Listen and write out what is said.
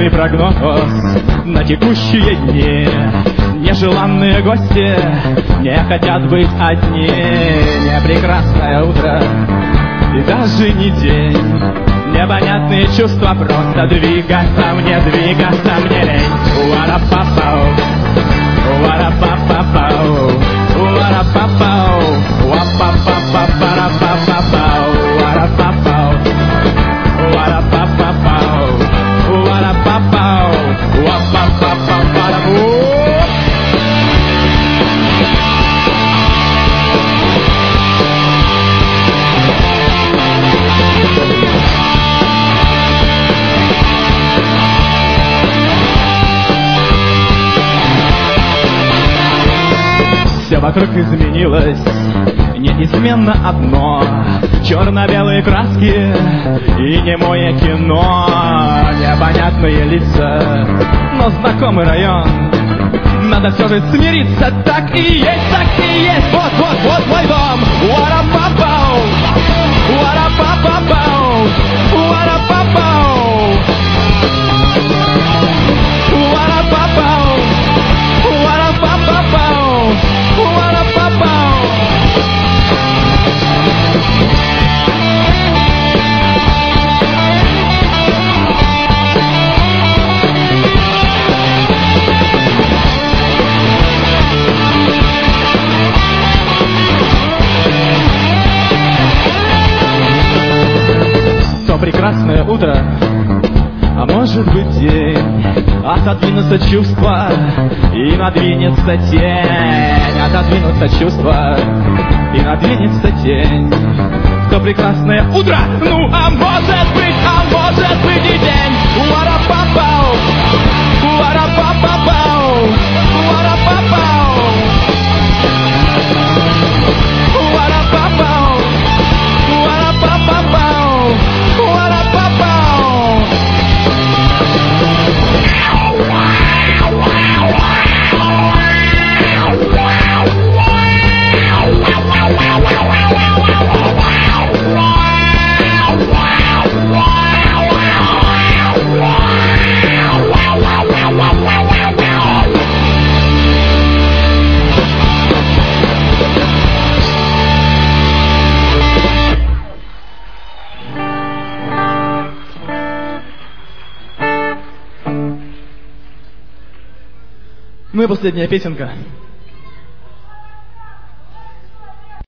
непонятный прогноз на текущие дни. Нежеланные гости не хотят быть одни. Не прекрасное утро и даже не день. Непонятные чувства, просто двигаться мне лень. Уара-папау, уара-папапау, уара-папау, уа-па-па-па-пара-па-па-пау, уара-папау, уара-папапау, уара-папау, уа-па-па-па-пара-пу. Все вокруг изменилось, неизменно одно: черно-белые краски и немое кино. Непонятные лица, но знакомый район. Надо все же смириться, так и есть, так и есть. Вот, вот, вот мой дом. Уара-папау, уара-папапау, уара-папау, уара-папау, уара-папапау. То прекрасное утро, а может быть день. Отодвинутся чувства и надвинется тень. Отодвинутся чувства и надвинется тень. То прекрасное утро, ну а может быть и день. Уара-папау, уара-папапау, уара-папау, уара-папау, уара-папапау, уара-папау. Ну и последняя песенка.